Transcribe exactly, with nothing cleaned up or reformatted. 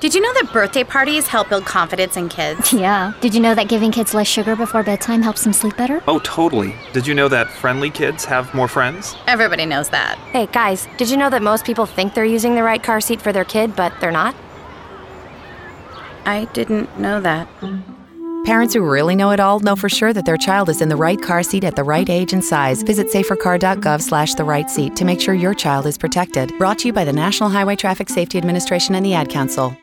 Did you know that birthday parties help build confidence in kids? Yeah. Did you know that giving kids less sugar before bedtime helps them sleep better? Oh, totally. Did you know that friendly kids have more friends? Everybody knows that. Hey, guys, did you know that most people think they're using the right car seat for their kid, but they're not? I didn't know that. Parents who really know it all know for sure that their child is in the right car seat at the right age and size. Visit safercar.gov slash the right seat to make sure your child is protected. Brought to you by the National Highway Traffic Safety Administration and the Ad Council.